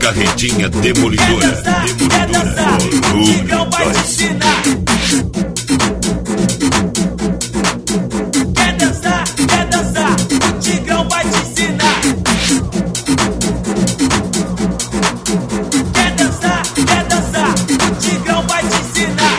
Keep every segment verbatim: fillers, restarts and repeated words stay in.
carretinha demolidora. Quer dançar, quer dançar, o Tigrão vai te ensinar. Quer dançar, quer dançar, o Tigrão vai te ensinar. Quer dançar, quer dançar, o Tigrão vai te ensinar.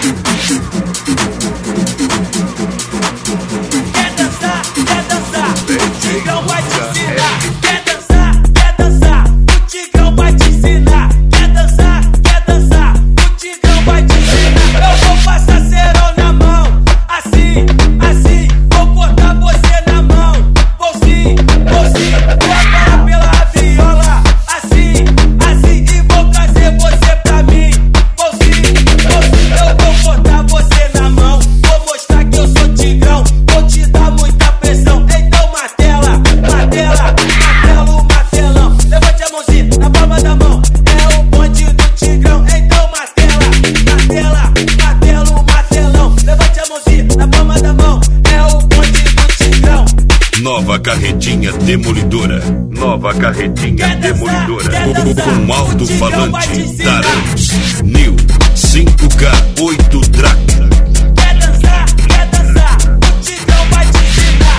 Quer dançar, quer dançar, o Tigrão vai te ensinar. Quer dançar, quer dançar, o Tigrão vai te ensinar. Quer dançar, quer dançar, o Tigrão vai te ensinar. Eu vou passar cerol na mão, assim, assim, vou cortar você na mão. Vou sim, vou sim, vou parar pela viola, assim, assim, e vou trazer você pra mim. Vou sim, vou sim, eu vou cortar você na mão. Vou mostrar que eu sou Tigrão, vou te dar muita pressão. Então martela, martela, martelo, martelão. Levante a mãozinha na palma da mão, é o bonde do Tigrão. Então martela, martela, martelo, martelão. Levante a mãozinha na palma da mão, é o bonde do Tigrão. Nova carretinha demolidora. Nova carretinha Quer dançar, demolidora. quer dançar, Com o Tigrão vai te alto-falante ensinar. Tarantos New cinco K oito Track. Quer dançar, quer dançar, o Tigrão vai te ensinar.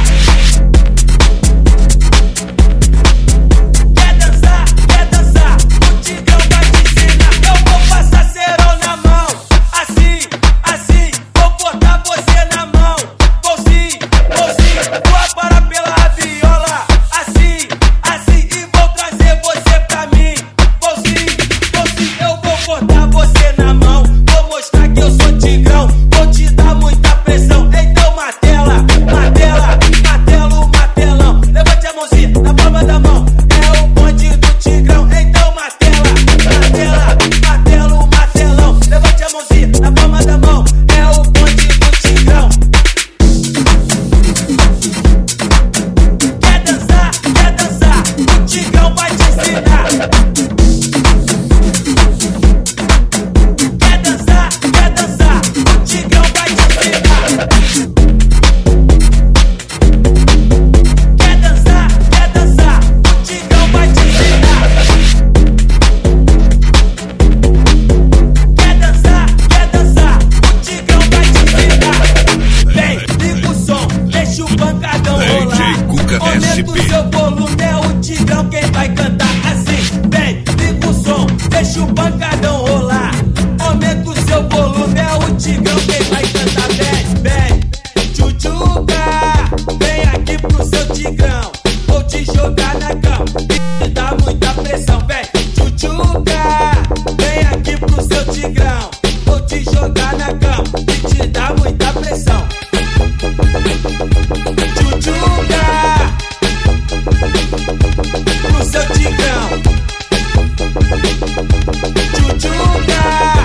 Quer dançar, quer dançar, o Tigrão vai te ensinar. Eu vou passar cerol na mão, assim, assim, vou botar você na mão. Vou sim, vou sim, vou parar pela viola, assim, assim, e vou trazer você pra mim. Vou sim, vou sim, eu vou cortar você na mão. Vou mostrar que eu sou Tigrão, vou te dar muita pressão. Então martela, martela, martelo, martelão. Levante a mãozinha na palma da mão, é o bonde do Tigrão. Então martela, martela, martelo, martelão. Levante a mãozinha na palma da mão, é o bonde do Tigrão. Quer dançar, quer dançar, o Tigrão vai te ensinar. Quer dançar, quer dançar, o Tigrão vai te ensinar. Quer dançar, quer dançar, o Tigrão vai te ensinar. Quer dançar, quer dançar, o Tigrão vai te ensinar. Vem, liga o som, deixa o pancadão D J rolar. Cuca Aumenta S o P. seu volume, é o Tigrão quem vai cantar assim. Vem, liga o som, deixa o pancadão rolar. Aumenta o seu volume, é o Tigrão quem vai cantar. Vem, vem, tchutchuca, vem aqui pro seu Tigrão. Vou te jogar na cama e te dar muita pressão. Vem, tchutchuca, vem aqui pro seu Tigrão. Vou te jogar na cama e te dar muita pressão. Tchutchuca, pro seu Tigrão. Tchutchuca,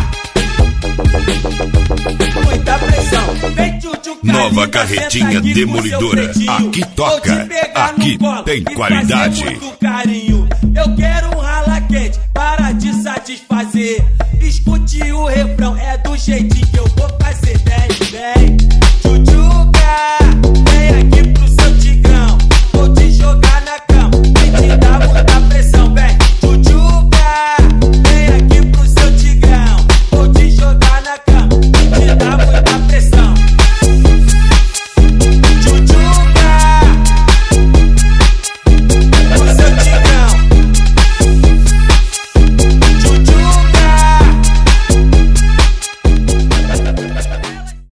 muita pressão. Vem, tchutchuca, Nova linda, carretinha senta aqui com demolidora. seu pretinho. Aqui Vou toca, te pegar no aqui colo tem e qualidade. fazer muito carinho. Eu quero um rala quente para te satisfazer. Escute o refrão, é do jeitinho que eu vou fazer. Vem, vem.